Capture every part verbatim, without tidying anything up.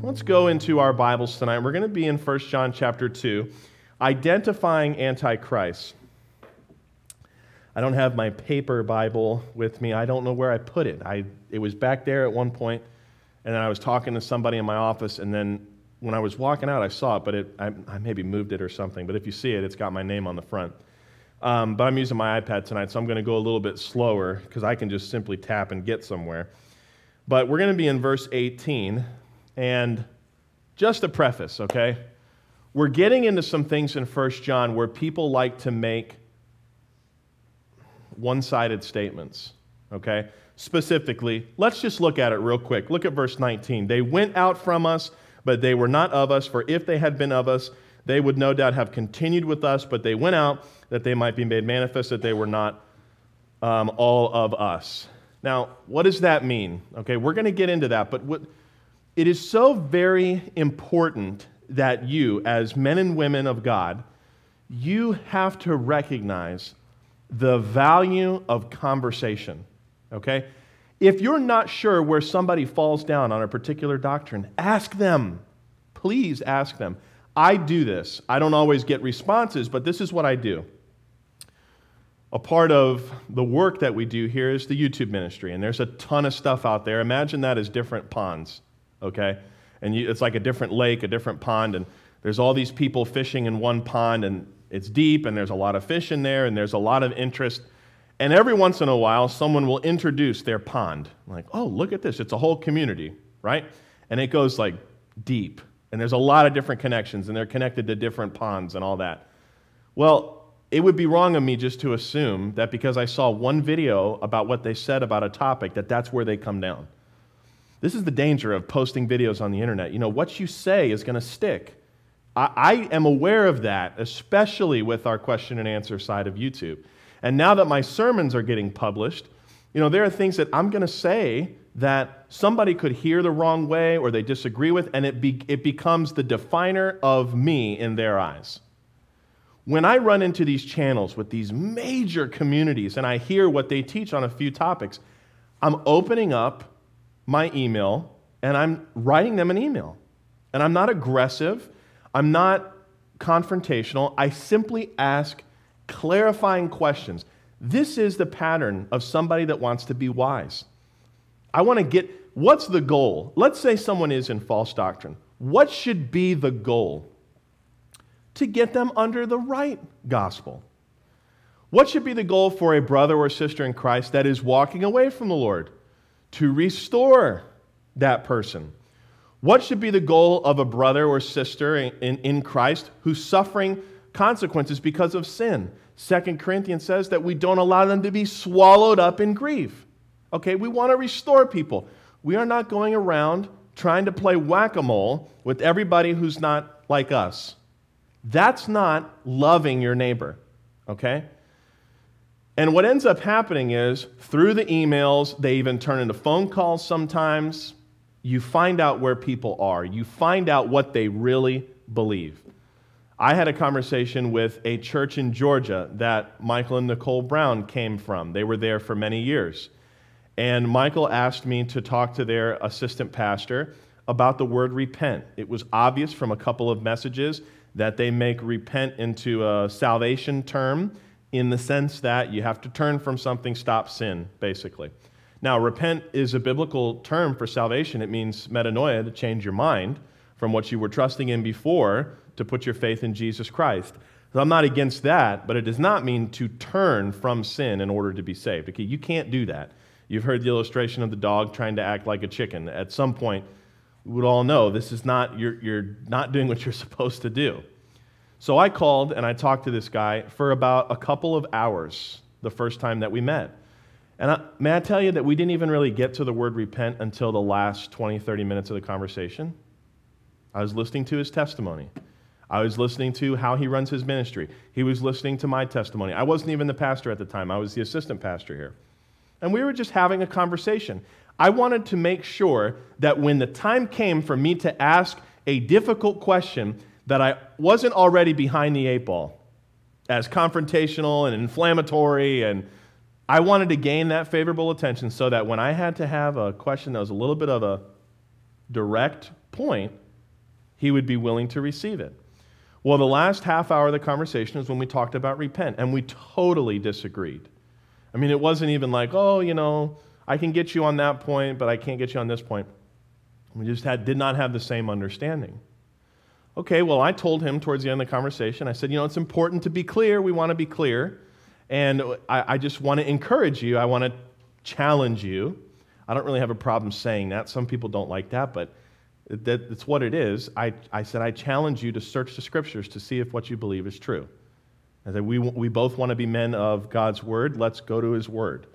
let's go into our Bibles tonight. We're going to be in First John chapter two, identifying Antichrist. I don't have my paper Bible with me. I don't know where I put it. I it was back there at one point, and then I was talking to somebody in my office, and then when I was walking out, I saw it, but it I, I maybe moved it or something. But if you see it, it's got my name on the front. Um, but I'm using my iPad tonight, so I'm going to go a little bit slower because I can just simply tap and get somewhere. But we're going to be in verse eighteen, and just a preface, okay? We're getting into some things in First John where people like to make one-sided statements, okay? Specifically, let's just look at it real quick. Look at verse nineteen. They went out from us, but they were not of us, for if they had been of us, they would no doubt have continued with us, but they went out that they might be made manifest that they were not um, all of us. Now, what does that mean? Okay, we're going to get into that, but what, it is so very important that you, as men and women of God, you have to recognize the value of conversation, okay? If you're not sure where somebody falls down on a particular doctrine, ask them. Please ask them. I do this. I don't always get responses, but this is what I do. A part of the work that we do here is the YouTube ministry, and there's a ton of stuff out there. Imagine that as different ponds, okay? And you, it's like a different lake, a different pond, and there's all these people fishing in one pond, and it's deep, and there's a lot of fish in there, and there's a lot of interest. And every once in a while, someone will introduce their pond. Like, oh, look at this. It's a whole community, right? And it goes like deep. And there's a lot of different connections, and they're connected to different ponds and all that. Well, it would be wrong of me just to assume that because I saw one video about what they said about a topic, that that's where they come down. This is the danger of posting videos on the internet. You know, what you say is going to stick. I, I am aware of that, especially with our question and answer side of YouTube. And now that my sermons are getting published, you know, there are things that I'm going to say that somebody could hear the wrong way or they disagree with, and it be, it becomes the definer of me in their eyes. When I run into these channels with these major communities and I hear what they teach on a few topics, I'm opening up my email and I'm writing them an email. And I'm not aggressive. I'm not confrontational. I simply ask clarifying questions. This is the pattern of somebody that wants to be wise. I want to get, what's the goal? Let's say someone is in false doctrine. What should be the goal? To get them under the right gospel. What should be the goal for a brother or sister in Christ that is walking away from the Lord? To restore that person. What should be the goal of a brother or sister in, in, in Christ who's suffering consequences because of sin? Second Corinthians says that we don't allow them to be swallowed up in grief. Okay, we want to restore people. We are not going around trying to play whack-a-mole with everybody who's not like us. That's not loving your neighbor, okay? And what ends up happening is, through the emails, they even turn into phone calls sometimes, you find out where people are. You find out what they really believe. I had a conversation with a church in Georgia that Michael and Nicole Brown came from. They were there for many years. And Michael asked me to talk to their assistant pastor about the word repent. It was obvious from a couple of messages that they make repent into a salvation term in the sense that you have to turn from something, stop sin, basically. Now, repent is a biblical term for salvation. It means metanoia, to change your mind from what you were trusting in before to put your faith in Jesus Christ. So I'm not against that, but it does not mean to turn from sin in order to be saved. Okay, you can't do that. You've heard the illustration of the dog trying to act like a chicken. At some point, we would all know this is not, you're, you're not doing what you're supposed to do. So I called and I talked to this guy for about a couple of hours the first time that we met. And I, may I tell you that we didn't even really get to the word repent until the last twenty, thirty minutes of the conversation? I was listening to his testimony. I was listening to how he runs his ministry. He was listening to my testimony. I wasn't even the pastor at the time. I was the assistant pastor here. And we were just having a conversation. I wanted to make sure that when the time came for me to ask a difficult question, that I wasn't already behind the eight ball as confrontational and inflammatory, and I wanted to gain that favorable attention so that when I had to have a question that was a little bit of a direct point, he would be willing to receive it. Well, the last half hour of the conversation is when we talked about repent, and we totally disagreed. I mean, it wasn't even like, oh, you know, I can get you on that point, but I can't get you on this point. We just had did not have the same understanding. Okay, well, I told him towards the end of the conversation, I said, you know, it's important to be clear. We want to be clear. And I, I just want to encourage you. I want to challenge you. I don't really have a problem saying that. Some people don't like that, but that, that's what it is. I, I said, I challenge you to search the Scriptures to see if what you believe is true. I said, we, we both want to be men of God's Word. Let's go to His Word.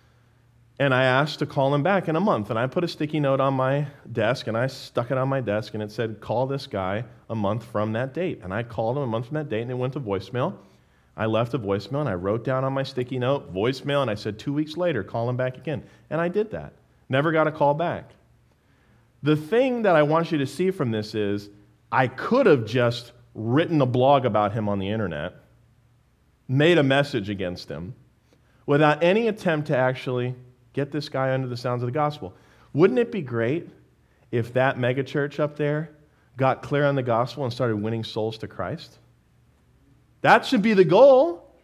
And I asked to call him back in a month. And I put a sticky note on my desk, and I stuck it on my desk, and it said, call this guy a month from that date. And I called him a month from that date, and it went to voicemail. I left a voicemail, and I wrote down on my sticky note, voicemail, and I said, two weeks later, call him back again. And I did that. Never got a call back. The thing that I want you to see from this is, I could have just written a blog about him on the internet, made a message against him, without any attempt to actually get this guy under the sounds of the gospel. Wouldn't it be great if that megachurch up there got clear on the gospel and started winning souls to Christ? That should be the goal.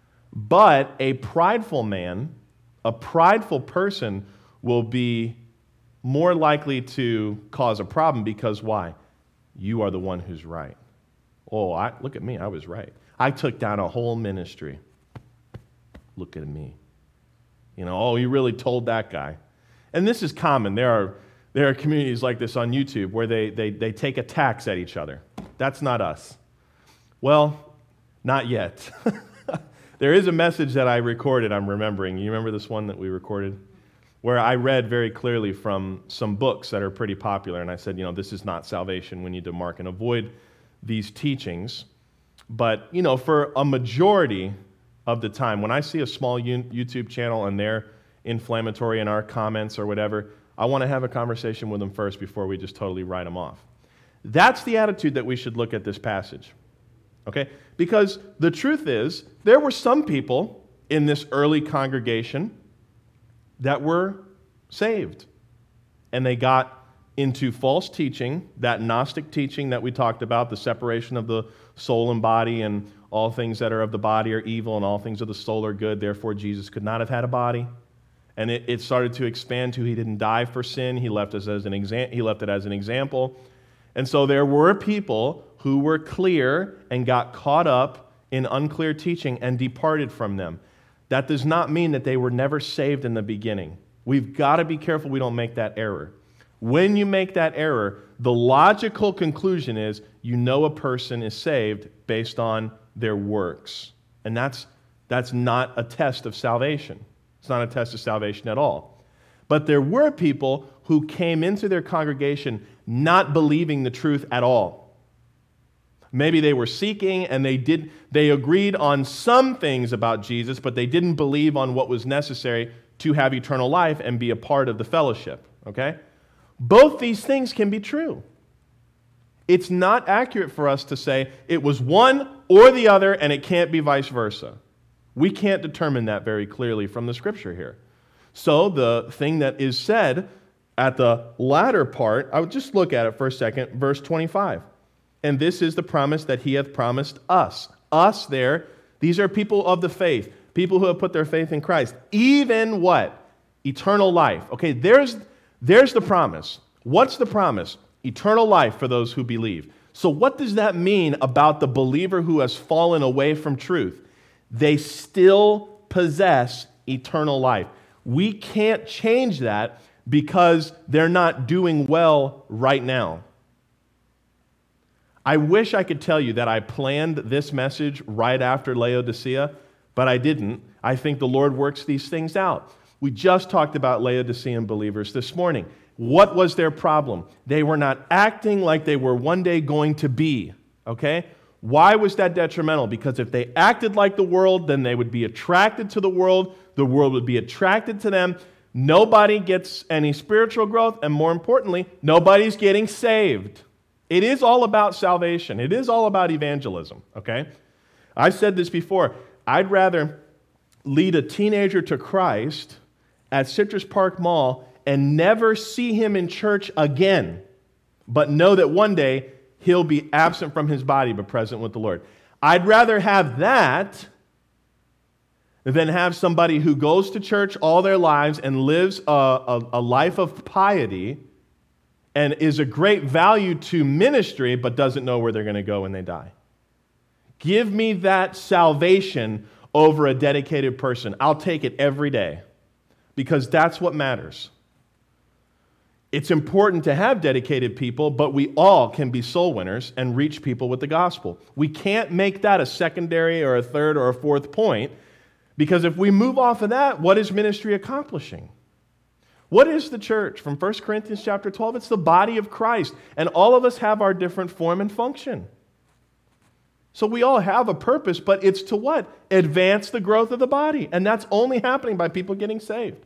But a prideful man, a prideful person will be more likely to cause a problem because why? You are the one who's right. Oh, I, look at me, I was right. I took down a whole ministry. Look at me. You know, oh, you really told that guy. And this is common. There are there are communities like this on YouTube where they, they, they take attacks at each other. That's not us. Well, not yet. There is a message that I recorded, I'm remembering. You remember this one that we recorded? Where I read very clearly from some books that are pretty popular, and I said, you know, this is not salvation. We need to mark and avoid these teachings. But, you know, for a majority of the time, when I see a small YouTube channel and they're inflammatory in our comments or whatever, I want to have a conversation with them first before we just totally write them off. That's the attitude that we should look at this passage, okay? Because the truth is, there were some people in this early congregation that were saved, and they got into false teaching, that Gnostic teaching that we talked about, the separation of the soul and body, and all things that are of the body are evil, and all things of the soul are good. Therefore, Jesus could not have had a body. And it, it started to expand to he didn't die for sin. He left us as an exa- He left it as an example. And so there were people who were clear and got caught up in unclear teaching and departed from them. That does not mean that they were never saved in the beginning. We've got to be careful we don't make that error. When you make that error, the logical conclusion is you know a person is saved based on their works. And that's, that's not a test of salvation. It's not a test of salvation at all. But there were people who came into their congregation not believing the truth at all. Maybe they were seeking and they did they agreed on some things about Jesus, but they didn't believe on what was necessary to have eternal life and be a part of the fellowship. Okay? Both these things can be true. It's not accurate for us to say it was one or the other and it can't be vice versa. We can't determine that very clearly from the Scripture here. So the thing that is said at the latter part, I would just look at it for a second, verse twenty-five. And this is the promise that he hath promised us. Us there, these are people of the faith, people who have put their faith in Christ. Even what? Eternal life. Okay, there's, there's the promise. What's the promise? Eternal life for those who believe. So what does that mean about the believer who has fallen away from truth? They still possess eternal life. We can't change that because they're not doing well right now. I wish I could tell you that I planned this message right after Laodicea, but I didn't. I think the Lord works these things out. We just talked about Laodicean believers this morning. What was their problem? They were not acting like they were one day going to be, okay? Why was that detrimental? Because if they acted like the world, then they would be attracted to the world. The world would be attracted to them. Nobody gets any spiritual growth, and more importantly, nobody's getting saved. It is all about salvation. It is all about evangelism, okay? I've said this before. I'd rather lead a teenager to Christ at Citrus Park Mall and never see him in church again but know that one day he'll be absent from his body but present with the Lord. I'd rather have that than have somebody who goes to church all their lives and lives a, a, a life of piety and is a great value to ministry but doesn't know where they're going to go when they die. Give me that salvation over a dedicated person. I'll take it every day because that's what matters. It's important to have dedicated people, but we all can be soul winners and reach people with the gospel. We can't make that a secondary or a third or a fourth point, because if we move off of that, what is ministry accomplishing? What is the church? From First Corinthians chapter twelve, it's the body of Christ, and all of us have our different form and function. So we all have a purpose, but it's to what? Advance the growth of the body, and that's only happening by people getting saved.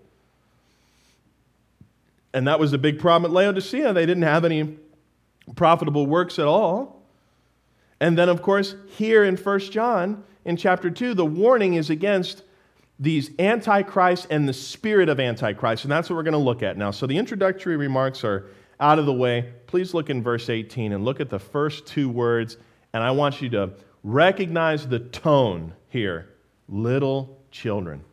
And that was the big problem at Laodicea. They didn't have any profitable works at all. And then, of course, here in First John, in chapter two, the warning is against these antichrists and the spirit of antichrist. And that's what we're going to look at now. So the introductory remarks are out of the way. Please look in verse eighteen and look at the first two words. And I want you to recognize the tone here. Little children.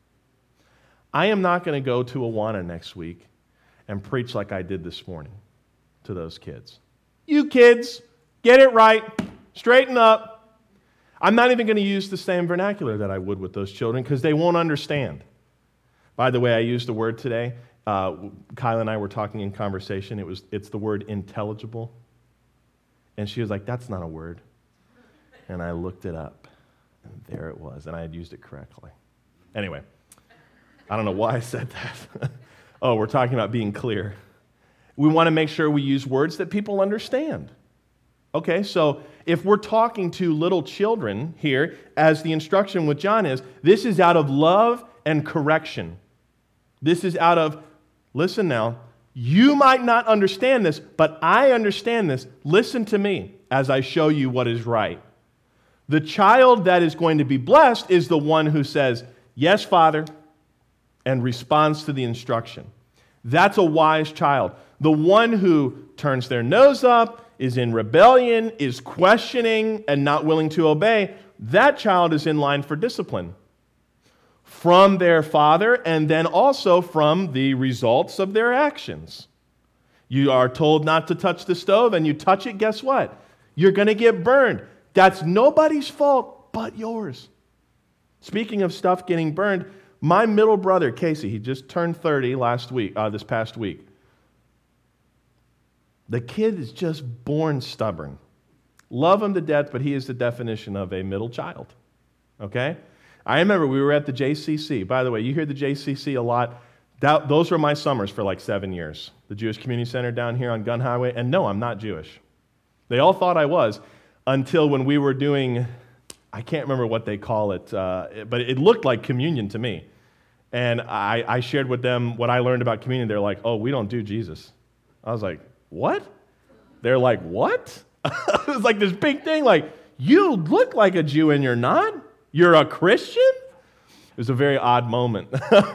I am not going to go to Awana next week and preach like I did this morning to those kids. You kids, get it right, straighten up. I'm not even going to use the same vernacular that I would with those children because they won't understand. By the way, I used a word today. Uh, Kyle and I were talking in conversation. It was it's the word intelligible. And she was like, that's not a word. And I looked it up, and there it was, and I had used it correctly. Anyway, I don't know why I said that. Oh, we're talking about being clear. We want to make sure we use words that people understand. Okay, so if we're talking to little children here, as the instruction with John is, this is out of love and correction. This is out of, listen now, you might not understand this, but I understand this. Listen to me as I show you what is right. The child that is going to be blessed is the one who says, yes, Father, and responds to the instruction. That's a wise child. The one who turns their nose up, is in rebellion, is questioning, and not willing to obey, that child is in line for discipline from their father and then also from the results of their actions. You are told not to touch the stove and you touch it, guess what? You're going to get burned. That's nobody's fault but yours. Speaking of stuff getting burned, my middle brother, Casey, he just turned thirty last week, uh, this past week. The kid is just born stubborn. Love him to death, but he is the definition of a middle child. Okay? I remember we were at the J C C. By the way, you hear the J C C a lot. That, those were my summers for like seven years. The Jewish Community Center down here on Gun Highway. And no, I'm not Jewish. They all thought I was until when we were doing, I can't remember what they call it, uh, but it looked like communion to me. And I, I shared with them what I learned about communion. They're like, oh, we don't do Jesus. I was like, what? They're like, what? It was like this big thing, like, you look like a Jew and you're not? You're a Christian? It was a very odd moment.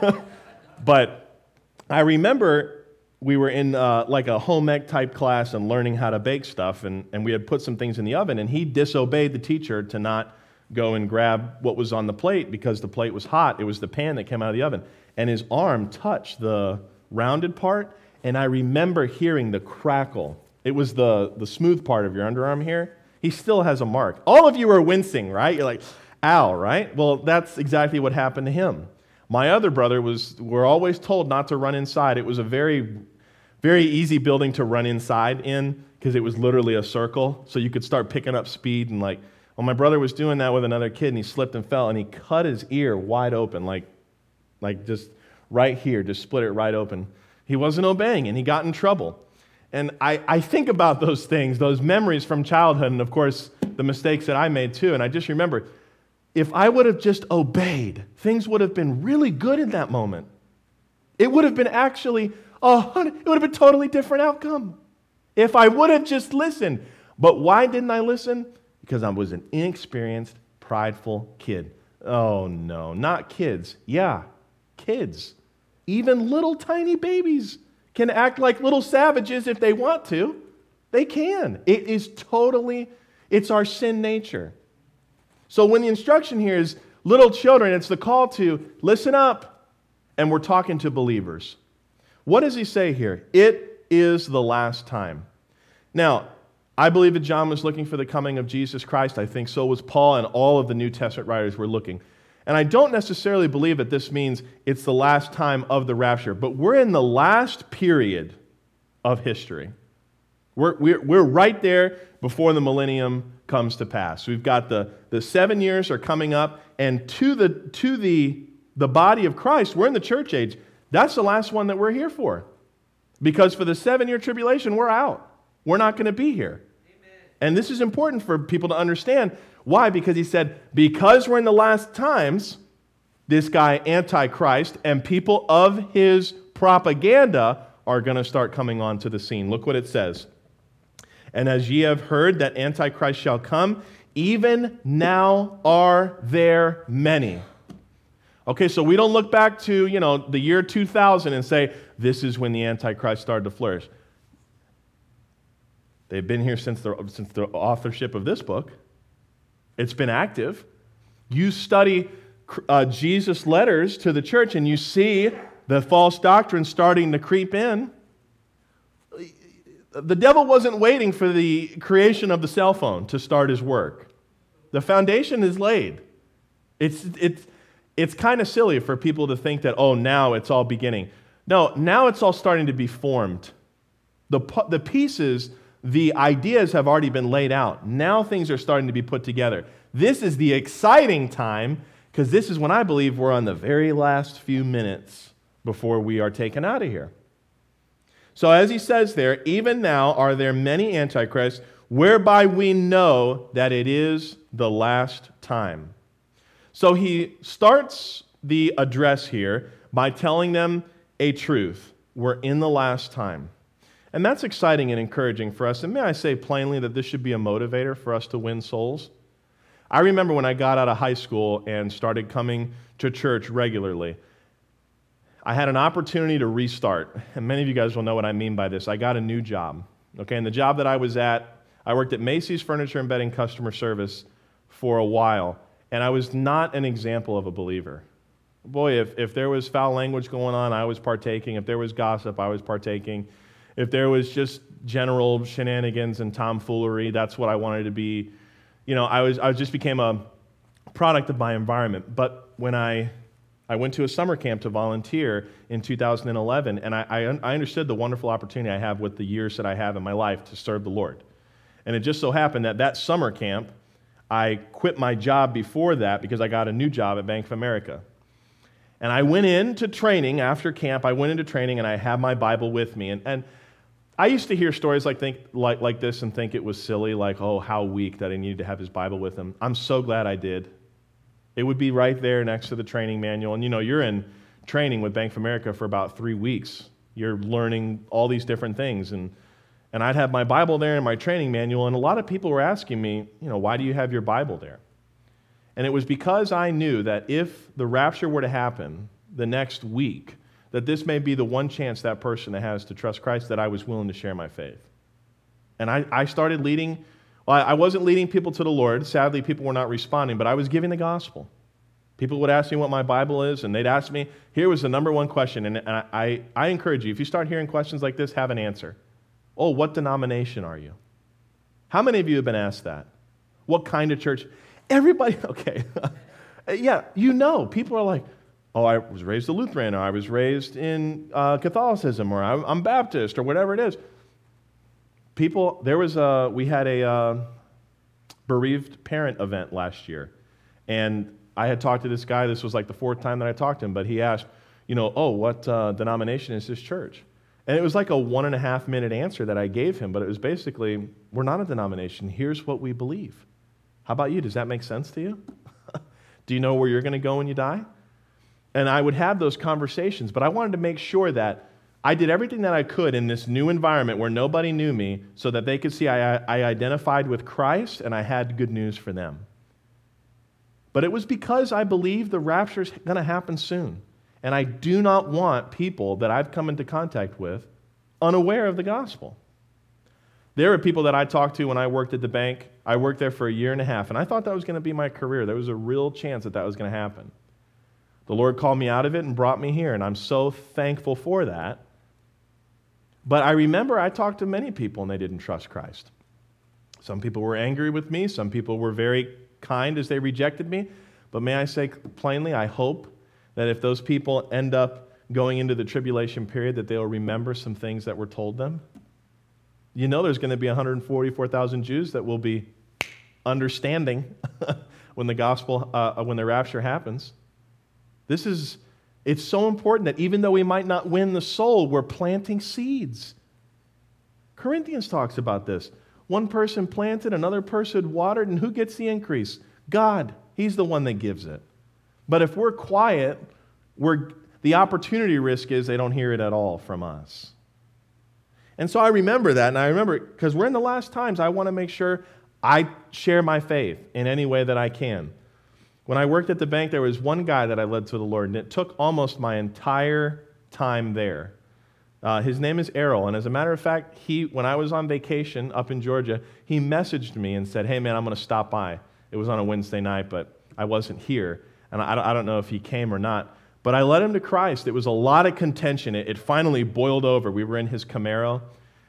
But I remember we were in uh, like a home ec type class and learning how to bake stuff, and, and we had put some things in the oven, and he disobeyed the teacher to not go and grab what was on the plate because the plate was hot. It was the pan that came out of the oven. And his arm touched the rounded part, and I remember hearing the crackle. It was the, the smooth part of your underarm here. He still has a mark. All of you are wincing, right? You're like, ow, right? Well, that's exactly what happened to him. My other brother was, we're always told not to run inside. It was a very, very easy building to run inside in because it was literally a circle. So you could start picking up speed and like, well, my brother was doing that with another kid and he slipped and fell and he cut his ear wide open, like, like just right here, just split it right open. He wasn't obeying and he got in trouble. And I, I think about those things, those memories from childhood, and of course, the mistakes that I made too. And I just remember, if I would have just obeyed, things would have been really good in that moment. It would have been actually, a, it would have been a totally different outcome if I would have just listened. But why didn't I listen? Because I was an inexperienced, prideful kid. Oh no, not kids. Yeah, kids. Even little tiny babies can act like little savages if they want to. They can. It is totally, it's our sin nature. So when the instruction here is little children, it's the call to listen up. And we're talking to believers. What does he say here? It is the last time. Now, I believe that John was looking for the coming of Jesus Christ. I think so was Paul, and all of the New Testament writers were looking. And I don't necessarily believe that this means it's the last time of the rapture, but we're in the last period of history. We're, we're, we're right there before the millennium comes to pass. We've got the, the seven years are coming up, and to the to the, the body of Christ, we're in the church age. That's the last one that we're here for. Because for the seven-year tribulation, we're out. We're not going to be here. Amen. And this is important for people to understand. Why? Because he said, because we're in the last times, this guy, Antichrist, and people of his propaganda are going to start coming onto the scene. Look what it says. And as ye have heard that Antichrist shall come, even now are there many. Okay, so we don't look back to, you know, the year two thousand and say, this is when the Antichrist started to flourish. They've been here since the, since the authorship of this book. It's been active. You study uh, Jesus' letters to the church and you see the false doctrine starting to creep in. The devil wasn't waiting for the creation of the cell phone to start his work. The foundation is laid. It's, it's, it's kind of silly for people to think that, oh, now it's all beginning. No, now it's all starting to be formed. The, the pieces, the ideas have already been laid out. Now things are starting to be put together. This is the exciting time because this is when I believe we're on the very last few minutes before we are taken out of here. So as he says there, even now are there many antichrists, whereby we know that it is the last time. So he starts the address here by telling them a truth. We're in the last time. And that's exciting and encouraging for us. And may I say plainly that this should be a motivator for us to win souls? I remember when I got out of high school and started coming to church regularly, I had an opportunity to restart. And many of you guys will know what I mean by this. I got a new job. Okay, and the job that I was at, I worked at Macy's Furniture and Bedding Customer Service for a while. And I was not an example of a believer. Boy, if, if there was foul language going on, I was partaking. If there was gossip, I was partaking. If there was just general shenanigans and tomfoolery, that's what I wanted to be. You know, I was I just became a product of my environment. But when I I went to a summer camp to volunteer in two thousand eleven, and I, I, I understood the wonderful opportunity I have with the years that I have in my life to serve the Lord. And it just so happened that that summer camp, I quit my job before that because I got a new job at Bank of America. And I went into training after camp. I went into training, and I had my Bible with me. And, and I used to hear stories like, think, like, like this and think it was silly, like, oh, how weak that I needed to have his Bible with him. I'm so glad I did. It would be right there next to the training manual. And, you know, you're in training with Bank of America for about three weeks. You're learning all these different things. And, and I'd have my Bible there and my training manual, and a lot of people were asking me, you know, why do you have your Bible there? And it was because I knew that if the rapture were to happen the next week, that this may be the one chance that person has to trust Christ, that I was willing to share my faith. And I, I started leading, well, I wasn't leading people to the Lord. Sadly, people were not responding, but I was giving the gospel. People would ask me what my Bible is, and they'd ask me, here was the number one question, and I, I, I encourage you, if you start hearing questions like this, have an answer. Oh, what denomination are you? How many of you have been asked that? What kind of church? Everybody, okay. Yeah, you know, people are like, oh, I was raised a Lutheran, or I was raised in uh, Catholicism, or I'm, I'm Baptist, or whatever it is. People, there was a, we had a uh, bereaved parent event last year, and I had talked to this guy. This was like the fourth time that I talked to him, but he asked, you know, oh, what uh, denomination is this church? And it was like a one and a half minute answer that I gave him, but it was basically, we're not a denomination. Here's what we believe. How about you? Does that make sense to you? Do you know where you're going to go when you die? And I would have those conversations, but I wanted to make sure that I did everything that I could in this new environment where nobody knew me so that they could see I, I identified with Christ and I had good news for them. But it was because I believe the rapture is going to happen soon. And I do not want people that I've come into contact with unaware of the gospel. There are people that I talked to when I worked at the bank. I worked there for a year and a half, and I thought that was going to be my career. There was a real chance that that was going to happen. The Lord called me out of it and brought me here, and I'm so thankful for that. But I remember I talked to many people, and they didn't trust Christ. Some people were angry with me. Some people were very kind as they rejected me. But may I say plainly, I hope that if those people end up going into the tribulation period, that they'll remember some things that were told them. You know there's going to be one hundred forty-four thousand Jews that will be understanding when the gospel, uh, when the rapture happens. This is, it's so important that even though we might not win the soul, we're planting seeds. Corinthians talks about this. One person planted, another person watered, and who gets the increase? God. He's the one that gives it. But if we're quiet, we're, the opportunity risk is they don't hear it at all from us. And so I remember that, and I remember, because we're in the last times, I want to make sure I share my faith in any way that I can. When I worked at the bank, there was one guy that I led to the Lord, and it took almost my entire time there. Uh, his name is Errol, and as a matter of fact, he, when I was on vacation up in Georgia, he messaged me and said, hey man, I'm going to stop by. It was on a Wednesday night, but I wasn't here, and I, I don't know if he came or not. But I led him to Christ. It was a lot of contention. It, it finally boiled over. We were in his Camaro.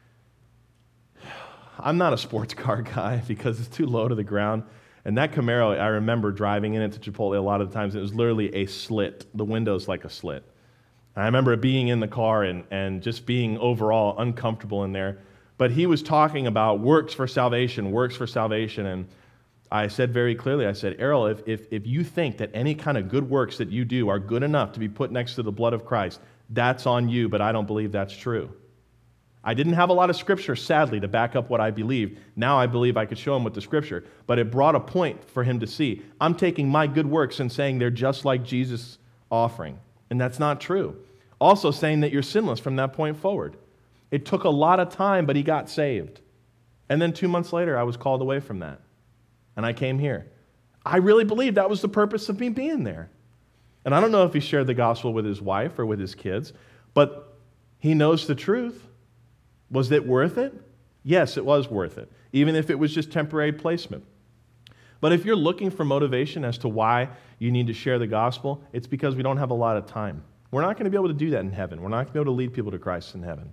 I'm not a sports car guy because it's too low to the ground. And that Camaro, I remember driving in it to Chipotle a lot of the times. It was literally a slit. The window's like a slit. And I remember being in the car and, and just being overall uncomfortable in there. But he was talking about works for salvation, works for salvation. And I said very clearly, I said, Errol, if, if, if you think that any kind of good works that you do are good enough to be put next to the blood of Christ, that's on you, but I don't believe that's true. I didn't have a lot of scripture, sadly, to back up what I believed. Now I believe I could show him with the scripture, but it brought a point for him to see. I'm taking my good works and saying they're just like Jesus' offering, and that's not true. Also saying that you're sinless from that point forward. It took a lot of time, but he got saved. And then two months later, I was called away from that, and I came here. I really believe that was the purpose of me being there. And I don't know if he shared the gospel with his wife or with his kids, but he knows the truth. Was it worth it? Yes, it was worth it, even if it was just temporary placement. But if you're looking for motivation as to why you need to share the gospel, it's because we don't have a lot of time. We're not going to be able to do that in heaven. We're not going to be able to lead people to Christ in heaven.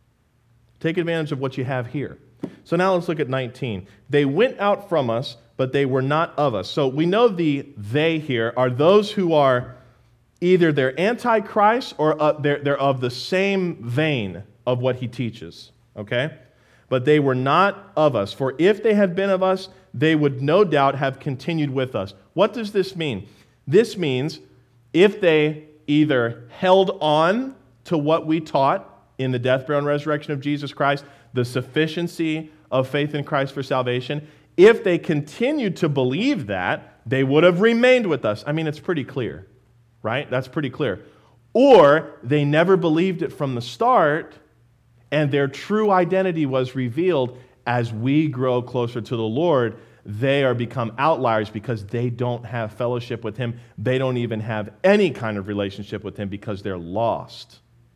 Take advantage of what you have here. So now let's look at nineteen. They went out from us, but they were not of us. So we know the they here are those who are either they're anti-Christ or uh, they're, they're of the same vein of what he teaches, okay? But they were not of us. For if they had been of us, they would no doubt have continued with us. What does this mean? This means if they either held on to what we taught in the death, burial, and resurrection of Jesus Christ, the sufficiency of faith in Christ for salvation, if they continued to believe that, they would have remained with us. I mean, it's pretty clear, right? That's pretty clear. Or they never believed it from the start, and their true identity was revealed as we grow closer to the Lord. They are become outliers because they don't have fellowship with Him. They don't even have any kind of relationship with Him because they're lost.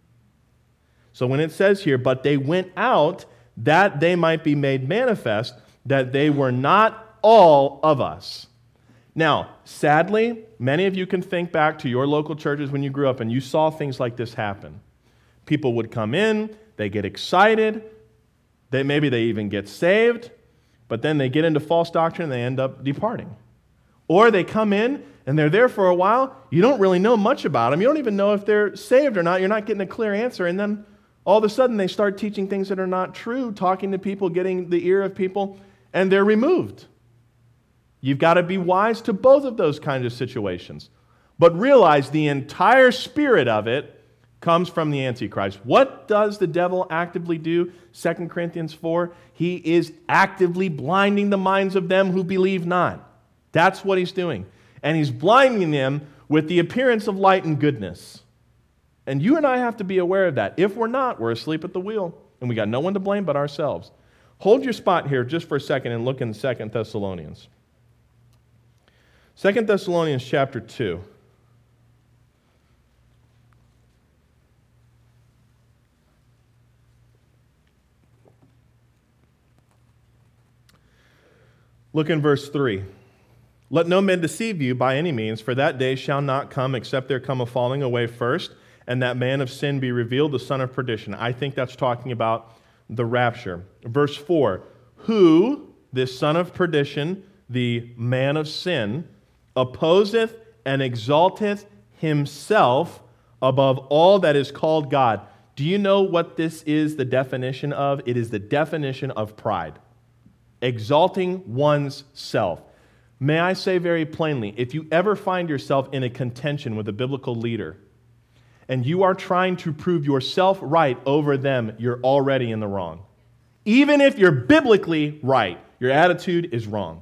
So when it says here, but they went out, that they might be made manifest, that they were not all of us. Now, sadly, many of you can think back to your local churches when you grew up and you saw things like this happen. People would come in, they get excited, they, maybe they even get saved, but then they get into false doctrine and they end up departing. Or they come in and they're there for a while, you don't really know much about them, you don't even know if they're saved or not, you're not getting a clear answer, and then all of a sudden they start teaching things that are not true, talking to people, getting the ear of people, and they're removed. You've got to be wise to both of those kinds of situations. But realize the entire spirit of it comes from the Antichrist. What does the devil actively do? Second Corinthians four, he is actively blinding the minds of them who believe not. That's what he's doing. And he's blinding them with the appearance of light and goodness. And you and I have to be aware of that. If we're not, we're asleep at the wheel, and we got no one to blame but ourselves. Hold your spot here just for a second and look in Second Thessalonians. Second Thessalonians chapter two. Look in verse three. Let no man deceive you by any means, for that day shall not come except there come a falling away first, and that man of sin be revealed, the son of perdition. I think that's talking about the rapture. Verse four, who, this son of perdition, the man of sin, opposeth and exalteth himself above all that is called God. Do you know what this is the definition of? It is the definition of pride. Exalting one's self. May I say very plainly, if you ever find yourself in a contention with a biblical leader and you are trying to prove yourself right over them, you're already in the wrong. Even if you're biblically right, your attitude is wrong.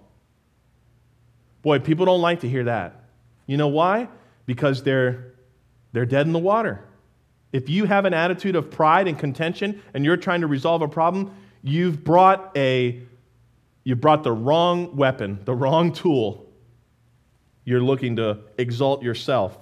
Boy, people don't like to hear that. You know why? Because they're, they're dead in the water. If you have an attitude of pride and contention and you're trying to resolve a problem, you've brought a You brought the wrong weapon, the wrong tool. You're looking to exalt yourself.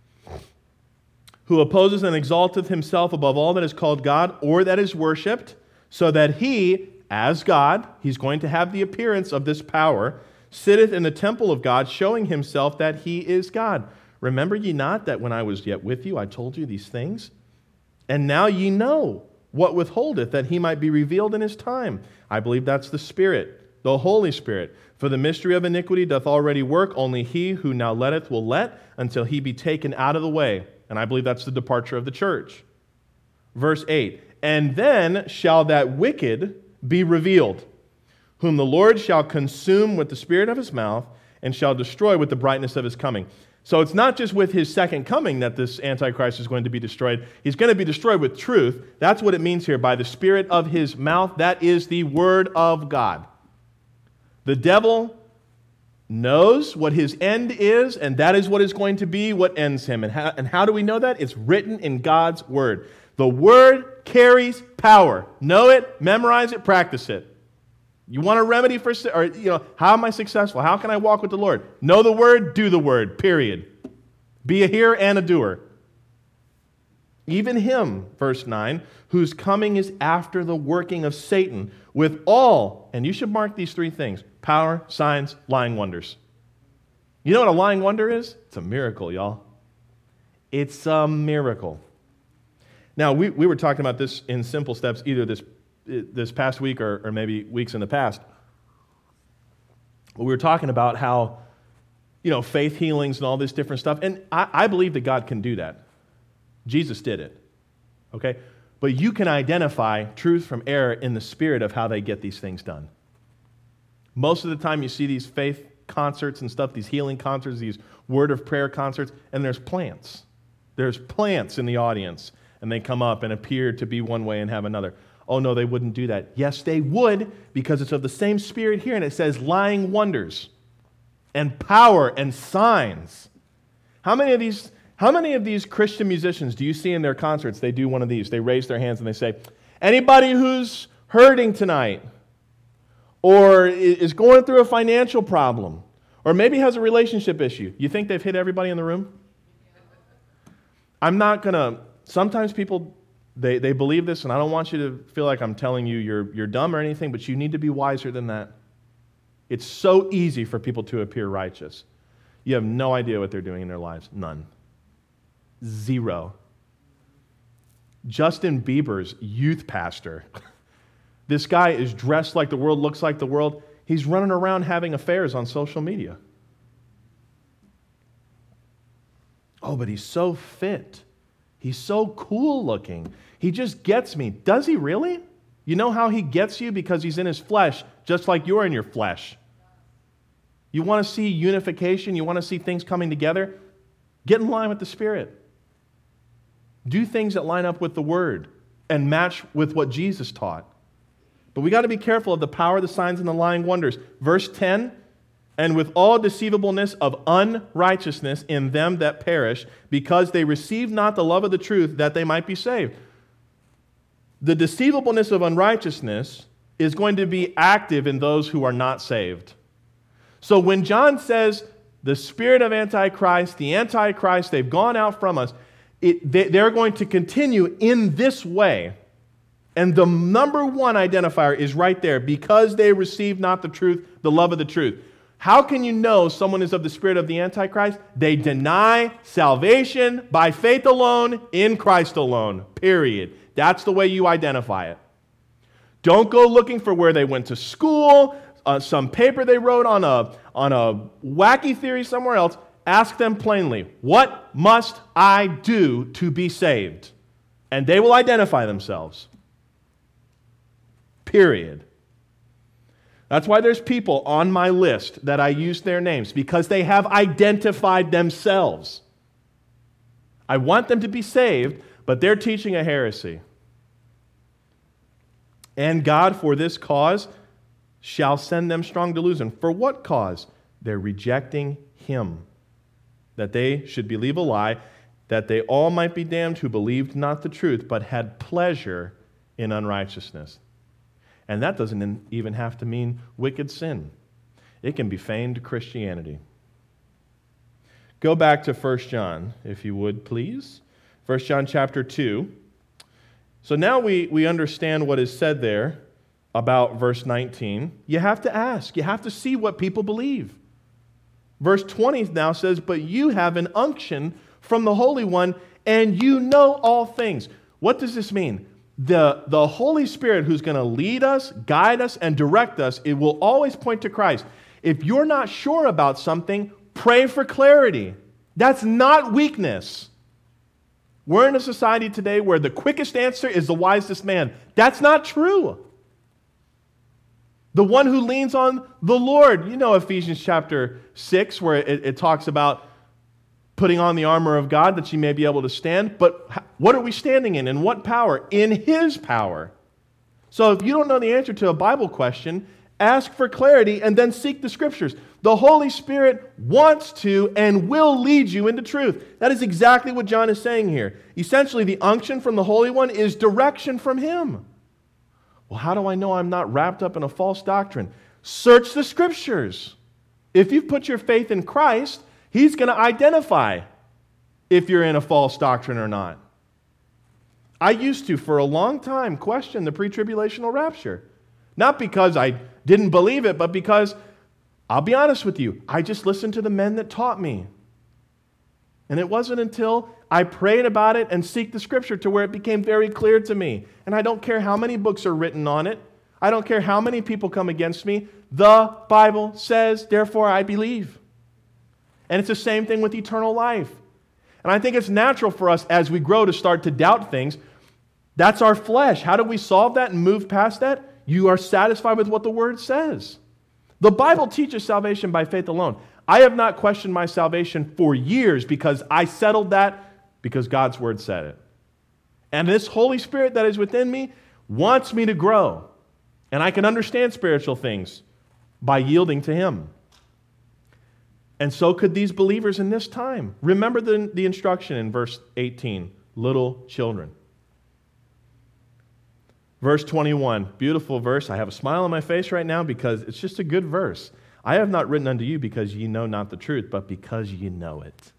Who opposes and exalteth himself above all that is called God or that is worshipped, so that he, as God, he's going to have the appearance of this power, sitteth in the temple of God, showing himself that he is God. Remember ye not that when I was yet with you, I told you these things? And now ye know what withholdeth, that he might be revealed in his time. I believe that's the Spirit. The Holy Spirit. For the mystery of iniquity doth already work, only he who now letteth will let until he be taken out of the way. And I believe that's the departure of the church. Verse eight, and then shall that wicked be revealed, whom the Lord shall consume with the spirit of his mouth, and shall destroy with the brightness of his coming. So it's not just with his second coming that this Antichrist is going to be destroyed. He's going to be destroyed with truth. That's what it means here, by the spirit of his mouth. That is the word of God. The devil knows what his end is, and that is what is going to be what ends him. And how, and how do we know that? It's written in God's word. The word carries power. Know it, memorize it, practice it. You want a remedy for, or you know, how am I successful? How can I walk with the Lord? Know the word, do the word, period. Be a hearer and a doer. Even him, verse nine, whose coming is after the working of Satan with all, and you should mark these three things, power, signs, lying wonders. You know what a lying wonder is? It's a miracle, y'all. It's a miracle. Now, we, we were talking about this in Simple Steps either this, this past week or, or maybe weeks in the past. We were talking about how, you know, faith healings and all this different stuff, and I, I believe that God can do that. Jesus did it, okay? But you can identify truth from error in the spirit of how they get these things done. Most of the time you see these faith concerts and stuff, these healing concerts, these word of prayer concerts, and there's plants. There's plants in the audience, and they come up and appear to be one way and have another. Oh, no, they wouldn't do that. Yes, they would, because it's of the same spirit here, and it says lying wonders and power and signs. How many of these... How many of these Christian musicians do you see in their concerts? They do one of these. They raise their hands and they say, anybody who's hurting tonight or is going through a financial problem or maybe has a relationship issue, you think they've hit everybody in the room? I'm not going to, sometimes people, they, they believe this, and I don't want you to feel like I'm telling you you're, you're dumb or anything, but you need to be wiser than that. It's so easy for people to appear righteous. You have no idea what they're doing in their lives. None. Zero. Justin Bieber's youth pastor. This guy is dressed like the world, looks like the world. He's running around having affairs on social media. Oh, but he's so fit. He's so cool looking. He just gets me. Does he really? You know how he gets you? Because he's in his flesh, just like you're in your flesh. You want to see unification? You want to see things coming together? Get in line with the Spirit. Do things that line up with the Word and match with what Jesus taught. But we got to be careful of the power, the signs, and the lying wonders. Verse ten, and with all deceivableness of unrighteousness in them that perish, because they receive not the love of the truth, that they might be saved. The deceivableness of unrighteousness is going to be active in those who are not saved. So when John says, the spirit of Antichrist, the Antichrist, they've gone out from us, It, they, they're going to continue in this way And the number one identifier is right there, because they receive not the truth, the love of the truth. How can you know someone is of the spirit of the Antichrist? They deny salvation by faith alone, in Christ alone, period. That's the way you identify it. Don't go looking for where they went to school, uh, some paper they wrote on a, on a wacky theory somewhere else. Ask them plainly, what must I do to be saved? And they will identify themselves. Period. That's why there's people on my list that I use their names, because they have identified themselves. I want them to be saved, but they're teaching a heresy. And God, for this cause, shall send them strong delusion. For what cause? They're rejecting Him, that they should believe a lie, that they all might be damned who believed not the truth, but had pleasure in unrighteousness. And that doesn't even have to mean wicked sin. It can be feigned Christianity. Go back to First John, if you would, please. First John chapter two. So now we, we understand what is said there about verse nineteen. You have to ask. You have to see what people believe. Verse twenty now says, but you have an unction from the Holy One, and you know all things. What does this mean? The, the Holy Spirit who's going to lead us, guide us, and direct us, it will always point to Christ. If you're not sure about something, pray for clarity. That's not weakness. We're in a society today where the quickest answer is the wisest man. That's not true. The one who leans on the Lord. You know Ephesians chapter six, where it, it talks about putting on the armor of God that you may be able to stand. But what are we standing in? In what power? In His power. So if you don't know the answer to a Bible question, ask for clarity and then seek the Scriptures. The Holy Spirit wants to and will lead you into truth. That is exactly what John is saying here. Essentially, the unction from the Holy One is direction from Him. Well, how do I know I'm not wrapped up in a false doctrine? Search the Scriptures. If you've put your faith in Christ, He's going to identify if you're in a false doctrine or not. I used to, for a long time, question the pre-tribulational rapture. Not because I didn't believe it, but because, I'll be honest with you, I just listened to the men that taught me. And it wasn't until I prayed about it and seeked the Scripture to where it became very clear to me. And I don't care how many books are written on it. I don't care how many people come against me. The Bible says, therefore I believe. And it's the same thing with eternal life. And I think it's natural for us as we grow to start to doubt things. That's our flesh. How do we solve that and move past that? You are satisfied with what the Word says. The Bible teaches salvation by faith alone. I have not questioned my salvation for years because I settled that because God's Word said it. And this Holy Spirit that is within me wants me to grow. And I can understand spiritual things by yielding to Him. And so could these believers in this time. Remember the, the instruction in verse eighteen, little children. Verse twenty-one, beautiful verse. I have a smile on my face right now because it's just a good verse. I have not written unto you because ye know not the truth, but because ye know it.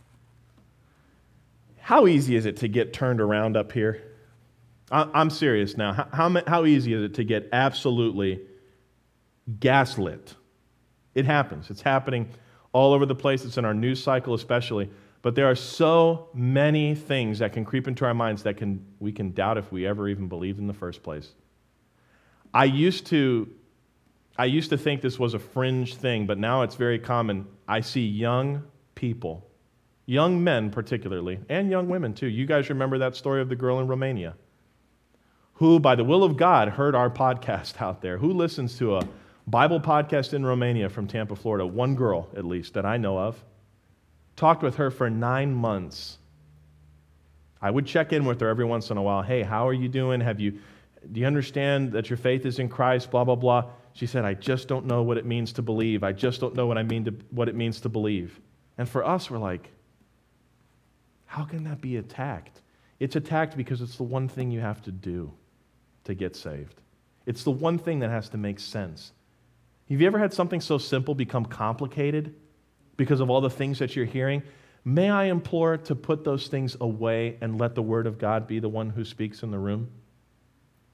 How easy is it to get turned around up here? I'm serious now. How, how, how easy is it to get absolutely gaslit? It happens. It's happening all over the place. It's in our news cycle especially. But there are so many things that can creep into our minds that can we can doubt if we ever even believed in the first place. I used to I used to think this was a fringe thing, but now it's very common. I see young people, young men particularly, and young women too. You guys remember that story of the girl in Romania who, by the will of God, heard our podcast out there. Who listens to a Bible podcast in Romania from Tampa, Florida? One girl, at least, that I know of. Talked with her for nine months. I would check in with her every once in a while. Hey, how are you doing? Have you, do you understand that your faith is in Christ? Blah, blah, blah. She said, I just don't know what it means to believe. I just don't know what I mean to what it means to believe. And for us, we're like, how can that be attacked? It's attacked because it's the one thing you have to do to get saved. It's the one thing that has to make sense. Have you ever had something so simple become complicated because of all the things that you're hearing? May I implore to put those things away and let the Word of God be the one who speaks in the room?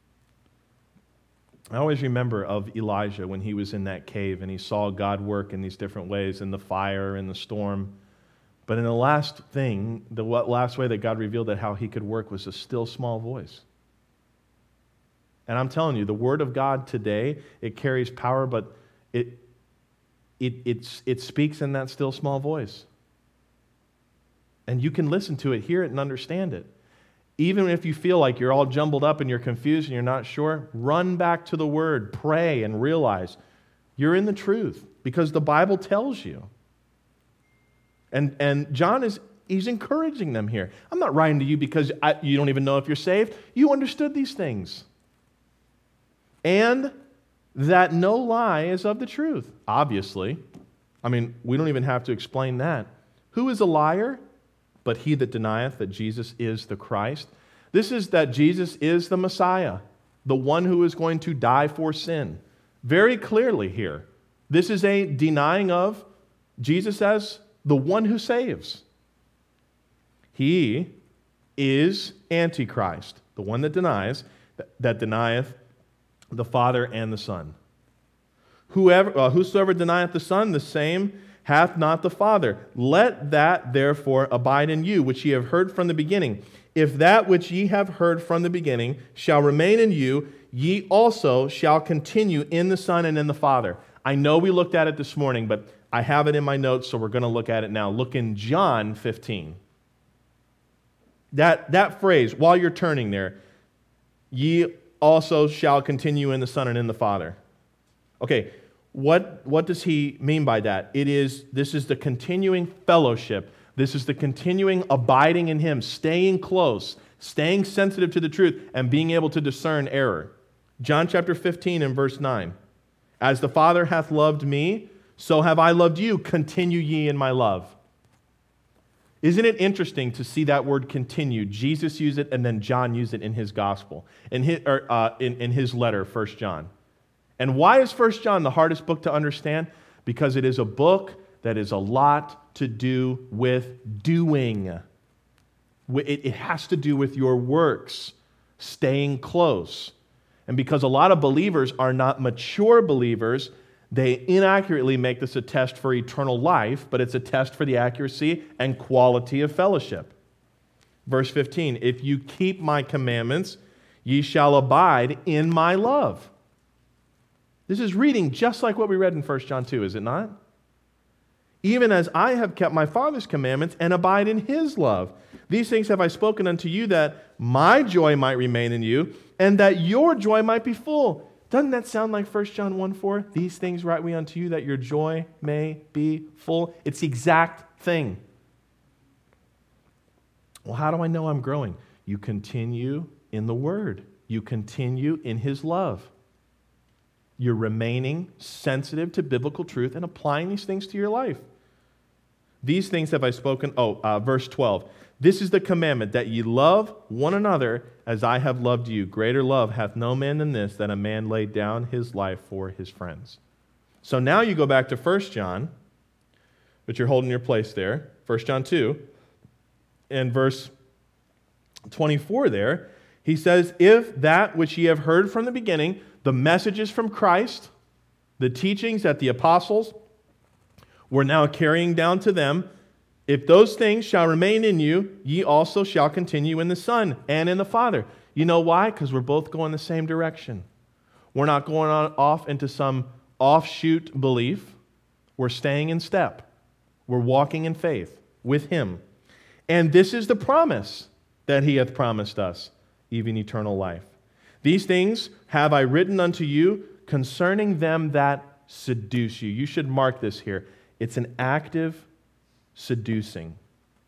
I always remember of Elijah when he was in that cave and he saw God work in these different ways, in the fire, in the storm. But in the last thing, the last way that God revealed that how he could work was a still small voice. And I'm telling you, the Word of God today, it carries power, but it, it, it's, it speaks in that still small voice. And you can listen to it, hear it, and understand it. Even if you feel like you're all jumbled up and you're confused and you're not sure, run back to the Word, pray, and realize you're in the truth because the Bible tells you. And, and John is he's encouraging them here. I'm not writing to you because I, you don't even know if you're saved. You understood these things. And that no lie is of the truth, obviously. I mean, we don't even have to explain that. Who is a liar? But he that denieth that Jesus is the Christ. This is that Jesus is the Messiah, the one who is going to die for sin. Very clearly here. This is a denying of Jesus as the one who saves. He is Antichrist, the one that denies, that denieth the Father and the Son. Whoever, uh, whosoever denieth the Son, the same hath not the Father. Let that therefore abide in you, which ye have heard from the beginning. If that which ye have heard from the beginning shall remain in you, ye also shall continue in the Son and in the Father. I know we looked at it this morning, but I have it in my notes, so we're going to look at it now. Look in John fifteen. That, that phrase, while you're turning there, ye also shall continue in the Son and in the Father. Okay, what, what does he mean by that? It is, this is the continuing fellowship. This is the continuing abiding in Him, staying close, staying sensitive to the truth, and being able to discern error. John chapter fifteen and verse nine. As the Father hath loved me, so have I loved you. Continue ye in my love. Isn't it interesting to see that word continue? Jesus used it, and then John used it in his gospel, in his, or, uh, in, in his letter, First John. And why is First John the hardest book to understand? Because it is a book that is a lot to do with doing. It, it has to do with your works, staying close. And because a lot of believers are not mature believers, they inaccurately make this a test for eternal life, but it's a test for the accuracy and quality of fellowship. Verse fifteen, if you keep my commandments, ye shall abide in my love. This is reading just like what we read in First John two, is it not? Even as I have kept my Father's commandments and abide in His love. These things have I spoken unto you, that my joy might remain in you, and that your joy might be full. Doesn't that sound like First John one four? These things write we unto you, that your joy may be full. It's the exact thing. Well, how do I know I'm growing? You continue in the Word. You continue in His love. You're remaining sensitive to biblical truth and applying these things to your life. These things have I spoken. Oh, uh, verse twelve. This is the commandment, that ye love one another as I have loved you. Greater love hath no man than this, that a man lay down his life for his friends. So now you go back to First John, but you're holding your place there. First John two, and verse twenty-four there, he says, if that which ye have heard from the beginning, the messages from Christ, the teachings that the apostles were now carrying down to them, if those things shall remain in you, ye also shall continue in the Son and in the Father. You know why? Because we're both going the same direction. We're not going on off into some offshoot belief. We're staying in step. We're walking in faith with Him. And this is the promise that He hath promised us, even eternal life. These things have I written unto you concerning them that seduce you. You should mark this here. It's an active seducing.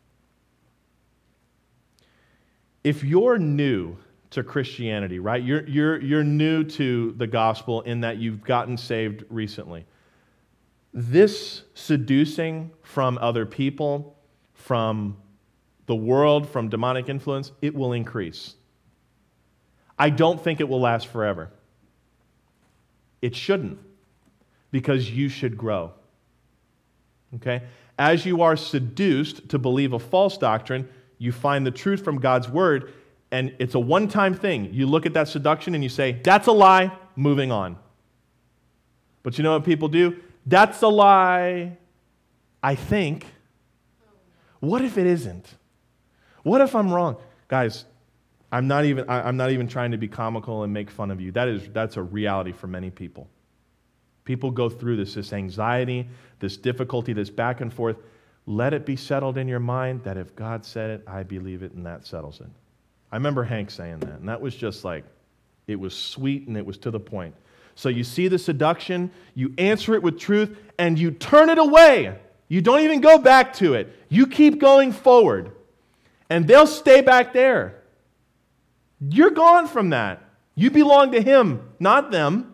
If you're new to Christianity, right? You're, you're, you're new to the gospel in that you've gotten saved recently. This seducing from other people, from the world, from demonic influence, it will increase. I don't think it will last forever. It shouldn't, because you should grow. Okay? As you are seduced to believe a false doctrine, you find the truth from God's Word, and it's a one-time thing. You look at that seduction and you say, that's a lie, moving on. But you know what people do? That's a lie, I think. What if it isn't? What if I'm wrong? Guys, I'm not even I, I'm not even trying to be comical and make fun of you. That is that's a reality for many people. People go through this, this anxiety, this difficulty, this back and forth. Let it be settled in your mind that if God said it, I believe it, and that settles it. I remember Hank saying that, and that was just like, it was sweet and it was to the point. So you see the seduction, you answer it with truth, and you turn it away. You don't even go back to it. You keep going forward, and they'll stay back there. You're gone from that. You belong to Him, not them.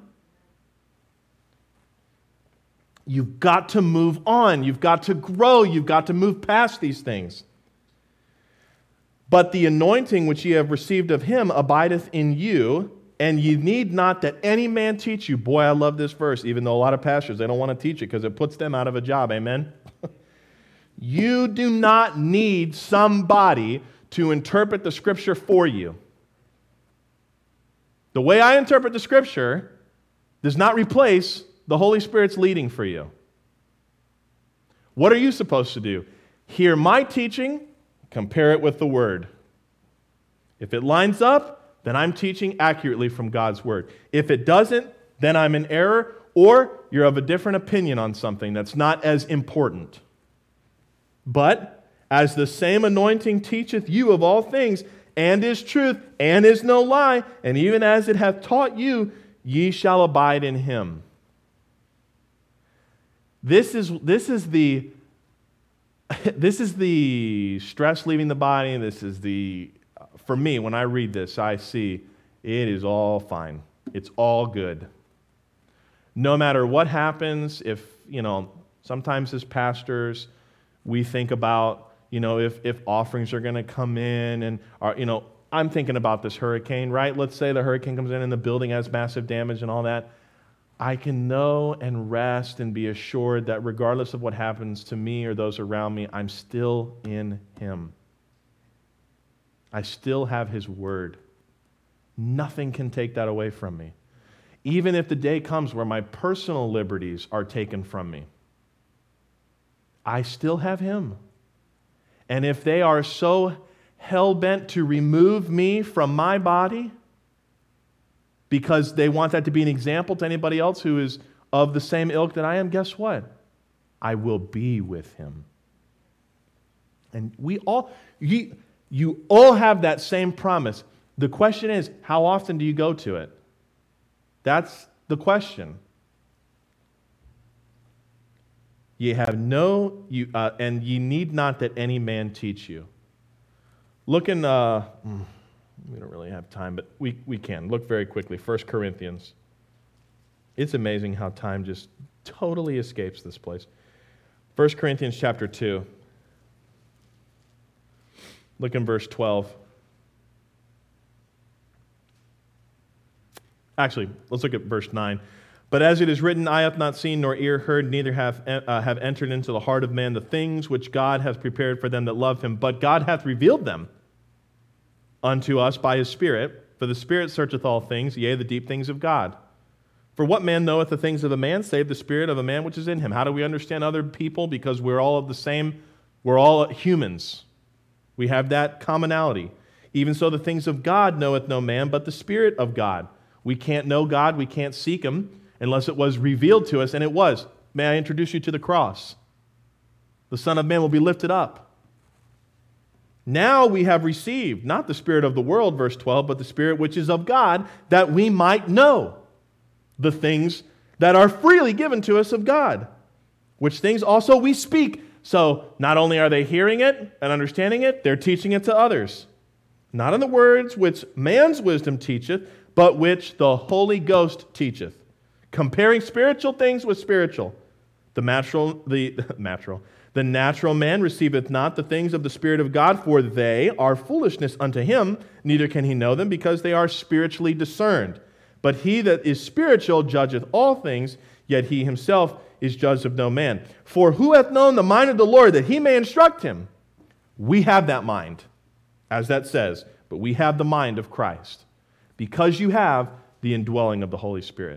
You've got to move on. You've got to grow. You've got to move past these things. But the anointing which ye have received of Him abideth in you, and ye need not that any man teach you. Boy, I love this verse, even though a lot of pastors, they don't want to teach it because it puts them out of a job. Amen? You do not need somebody to interpret the Scripture for you. The way I interpret the Scripture does not replace the Holy Spirit's leading for you. What are you supposed to do? Hear my teaching, compare it with the Word. If it lines up, then I'm teaching accurately from God's Word. If it doesn't, then I'm in error, or you're of a different opinion on something that's not as important. But as the same anointing teacheth you of all things, and is truth, and is no lie, and even as it hath taught you, ye shall abide in Him. This is this is the this is the stress leaving the body. This is the for me when I read this, I see it is all fine. It's all good. No matter what happens, if you know, sometimes as pastors, we think about you know if if offerings are going to come in, and are you know I'm thinking about this hurricane, right? Let's say the hurricane comes in and the building has massive damage and all that. I can know and rest and be assured that regardless of what happens to me or those around me, I'm still in Him. I still have His Word. Nothing can take that away from me. Even if the day comes where my personal liberties are taken from me, I still have Him. And if they are so hell-bent to remove me from my body, because they want that to be an example to anybody else who is of the same ilk that I am, guess what? I will be with Him. And we all, you, you all have that same promise. The question is, how often do you go to it? That's the question. Ye have no, you, uh, and ye need not that any man teach you. Look in, uh, we don't really have time, but we, we can. Look very quickly. First Corinthians. It's amazing how time just totally escapes this place. First Corinthians chapter two. Look in verse twelve. Actually, let's look at verse nine. But as it is written, eye hath not seen, nor ear heard, neither have, uh, have entered into the heart of man the things which God hath prepared for them that love Him. But God hath revealed them unto us by His Spirit, for the Spirit searcheth all things, yea, the deep things of God. For what man knoweth the things of a man, save the spirit of a man which is in him? How do we understand other people? Because we're all of the same, we're all humans. We have that commonality. Even so, the things of God knoweth no man, but the Spirit of God. We can't know God, we can't seek Him, unless it was revealed to us, and it was. May I introduce you to the cross? The Son of Man will be lifted up. Now we have received, not the spirit of the world, verse twelve, but the Spirit which is of God, that we might know the things that are freely given to us of God, which things also we speak. So not only are they hearing it and understanding it, they're teaching it to others. Not in the words which man's wisdom teacheth, but which the Holy Ghost teacheth, comparing spiritual things with spiritual. The natural, the natural, the natural man receiveth not the things of the Spirit of God, for they are foolishness unto him, neither can he know them, because they are spiritually discerned. But he that is spiritual judgeth all things, yet he himself is judged of no man. For who hath known the mind of the Lord, that he may instruct him? We have that mind, as that says, but we have the mind of Christ. Because you have, the indwelling of the Holy Spirit.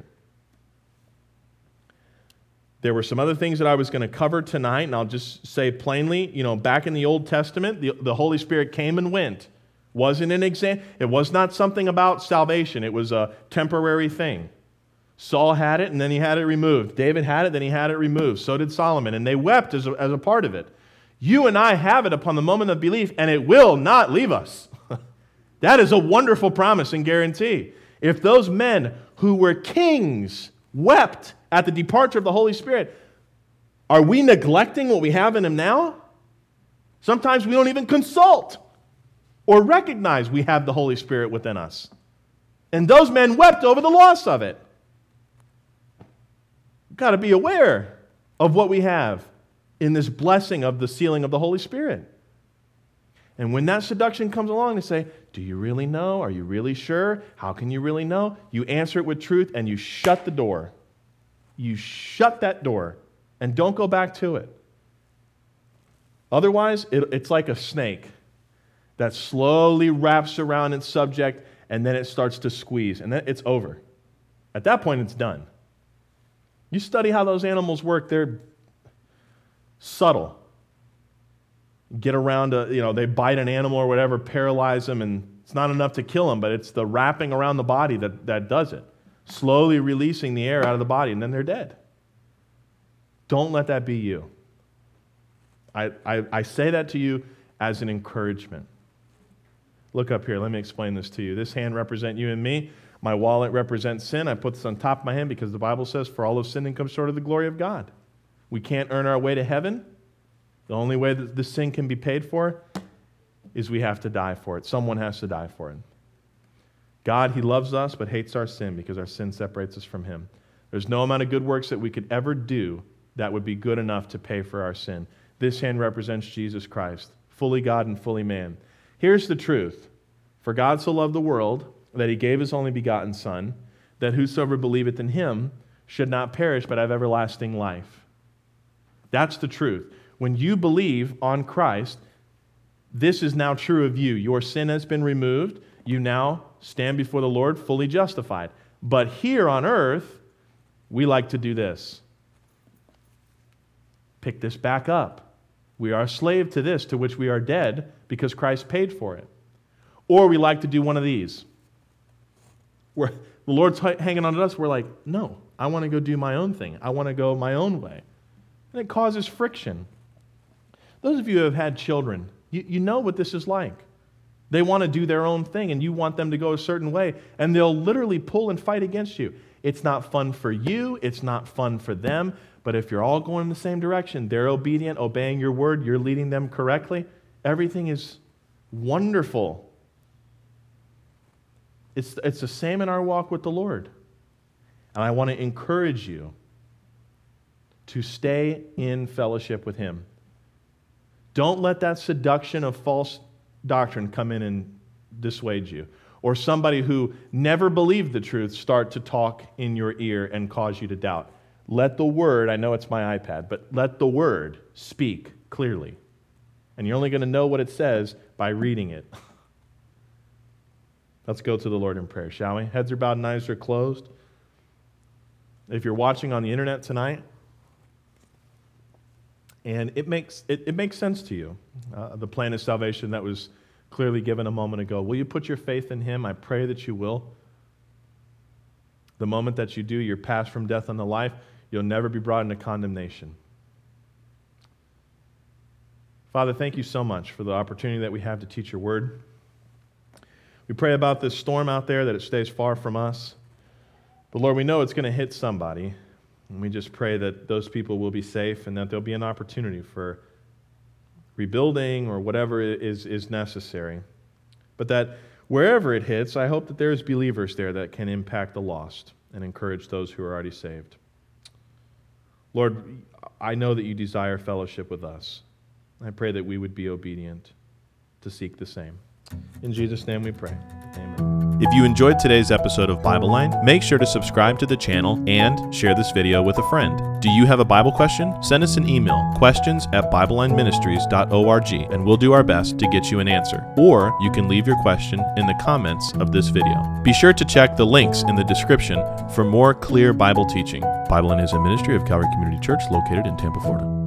There were some other things that I was going to cover tonight, and I'll just say plainly, you know, back in the Old Testament, the, the Holy Spirit came and went. Wasn't an exam. It was not something about salvation. It was a temporary thing. Saul had it, and then he had it removed. David had it, then he had it removed. So did Solomon, and they wept as a, as a part of it. You and I have it upon the moment of belief, and it will not leave us. That is a wonderful promise and guarantee. If those men who were kings wept at the departure of the Holy Spirit, are we neglecting what we have in Him now? Sometimes we don't even consult or recognize we have the Holy Spirit within us. And those men wept over the loss of it. We've got to be aware of what we have in this blessing of the sealing of the Holy Spirit. And when that seduction comes along, they say, do you really know? Are you really sure? How can you really know? You answer it with truth and you shut the door. You shut that door and don't go back to it. Otherwise, it, it's like a snake that slowly wraps around its subject and then it starts to squeeze and then it's over. At that point, it's done. You study how those animals work, they're subtle. Get around, a, you know, they bite an animal or whatever, paralyze them, and it's not enough to kill them, but it's the wrapping around the body that, that does it. Slowly releasing the air out of the body, and then they're dead. Don't let that be you. I, I, I say that to you as an encouragement. Look up here, let me explain this to you. This hand represents you and me. My wallet represents sin. I put this on top of my hand because the Bible says, for all have sinned and come short of the glory of God. We can't earn our way to heaven. The only way that this sin can be paid for is we have to die for it. Someone has to die for it. God, He loves us but hates our sin because our sin separates us from Him. There's no amount of good works that we could ever do that would be good enough to pay for our sin. This hand represents Jesus Christ, fully God and fully man. Here's the truth. For God so loved the world that He gave His only begotten Son, that whosoever believeth in Him should not perish but have everlasting life. That's the truth. When you believe on Christ, this is now true of you. Your sin has been removed. You now stand before the Lord fully justified. But here on earth, we like to do this. Pick this back up. We are a slave to this, to which we are dead because Christ paid for it. Or we like to do one of these. Where the Lord's hanging on to us, we're like, no, I want to go do my own thing. I want to go my own way. And it causes friction. Those of you who have had children, you, you know what this is like. They want to do their own thing, and you want them to go a certain way, and they'll literally pull and fight against you. It's not fun for you. It's not fun for them. But if you're all going in the same direction, they're obedient, obeying your word, you're leading them correctly, everything is wonderful. It's, it's the same in our walk with the Lord. And I want to encourage you to stay in fellowship with Him. Don't let that seduction of false doctrine come in and dissuade you. Or somebody who never believed the truth start to talk in your ear and cause you to doubt. Let the Word, I know it's my iPad, but let the Word speak clearly. And you're only going to know what it says by reading it. Let's go to the Lord in prayer, shall we? Heads are bowed and eyes are closed. If you're watching on the internet tonight, and it makes it, it makes sense to you, uh, the plan of salvation that was clearly given a moment ago. Will you put your faith in Him? I pray that you will. The moment that you do, you're passed from death unto life. You'll never be brought into condemnation. Father, thank you so much for the opportunity that we have to teach your word. We pray about this storm out there, that it stays far from us. But Lord, we know it's going to hit somebody. And we just pray that those people will be safe and that there'll be an opportunity for rebuilding or whatever is, is necessary. But that wherever it hits, I hope that there's believers there that can impact the lost and encourage those who are already saved. Lord, I know that you desire fellowship with us. I pray that we would be obedient to seek the same. In Jesus' name we pray. Amen. If you enjoyed today's episode of Bible Line, make sure to subscribe to the channel and share this video with a friend. Do you have a Bible question? Send us an email, questions at bible line ministries dot org, and we'll do our best to get you an answer. Or you can leave your question in the comments of this video. Be sure to check the links in the description for more clear Bible teaching. Bible Line is a ministry of Calvary Community Church located in Tampa, Florida.